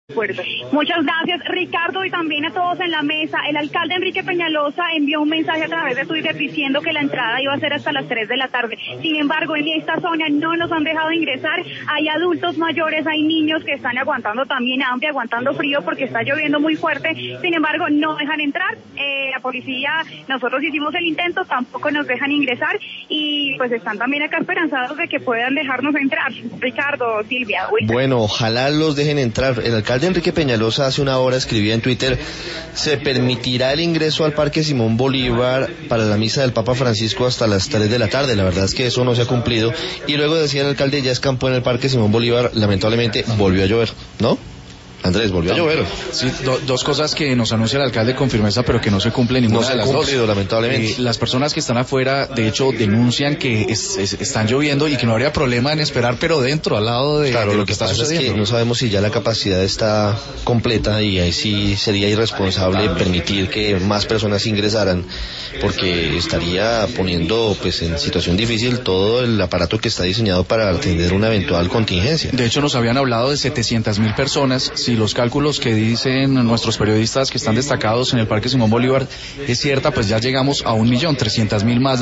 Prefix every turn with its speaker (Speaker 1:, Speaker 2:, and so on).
Speaker 1: Fuerte. Muchas gracias, Ricardo, y también a todos en la mesa. El alcalde Enrique Peñalosa envió un mensaje a través de Twitter diciendo que la entrada iba a ser hasta las 3 de la tarde. Sin embargo, en esta zona no nos han dejado ingresar. Hay adultos mayores, hay niños que están aguantando también hambre, aguantando frío porque está lloviendo muy fuerte. Sin embargo, no dejan entrar. La policía, nosotros hicimos el intento, tampoco nos dejan ingresar y pues están también acá esperanzados de que puedan dejarnos entrar. Ricardo, Silvia.
Speaker 2: Bueno, ojalá los dejen entrar. El alcalde Enrique Peñalosa hace una hora escribía en Twitter: se permitirá el ingreso al Parque Simón Bolívar para la misa del Papa Francisco hasta las 3 de la tarde. La verdad es que eso no se ha cumplido. Y luego decía el alcalde, ya escampó en el Parque Simón Bolívar, lamentablemente volvió a llover, ¿no? Andrés, volvió a llover.
Speaker 3: Sí, dos cosas que nos anuncia el alcalde con firmeza, pero que no se cumple ninguna de las dos.
Speaker 2: Lamentablemente.
Speaker 3: Las personas que están afuera, de hecho, denuncian que están lloviendo y que no habría problema en esperar, pero dentro, al lado de
Speaker 2: claro,
Speaker 3: lo que está sucediendo.
Speaker 2: Es que no sabemos si ya la capacidad está completa y ahí sí sería irresponsable permitir que más personas ingresaran, porque estaría poniendo pues en situación difícil todo el aparato que está diseñado para atender una eventual contingencia.
Speaker 3: De hecho, nos habían hablado de 700,000 personas. Si los cálculos que dicen nuestros periodistas que están destacados en el Parque Simón Bolívar es cierta, pues ya llegamos a 1.300.000 más